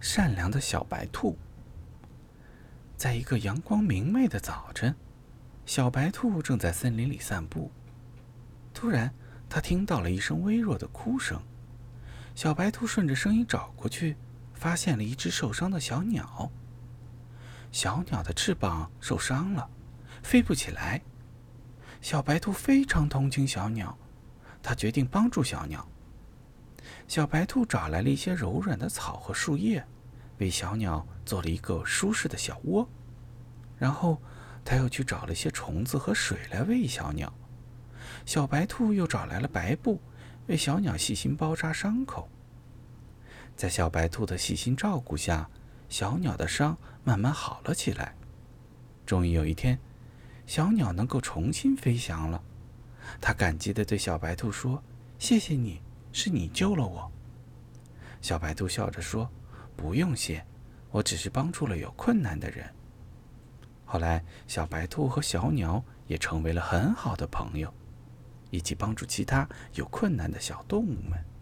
善良的小白兔。在一个阳光明媚的早晨，小白兔正在森林里散步。突然，它听到了一声微弱的哭声。小白兔顺着声音找过去，发现了一只受伤的小鸟。小鸟的翅膀受伤了，飞不起来。小白兔非常同情小鸟，它决定帮助小鸟。小白兔找来了一些柔软的草和树叶，为小鸟做了一个舒适的小窝。然后，它又去找了些虫子和水来喂小鸟。小白兔又找来了白布，为小鸟细心包扎伤口。在小白兔的细心照顾下，小鸟的伤慢慢好了起来。终于有一天，小鸟能够重新飞翔了。它感激地对小白兔说：“谢谢你，是你救了我。”小白兔笑着说：“不用谢，我只是帮助了有困难的人。”后来，小白兔和小鸟也成为了很好的朋友，一起帮助其他有困难的小动物们。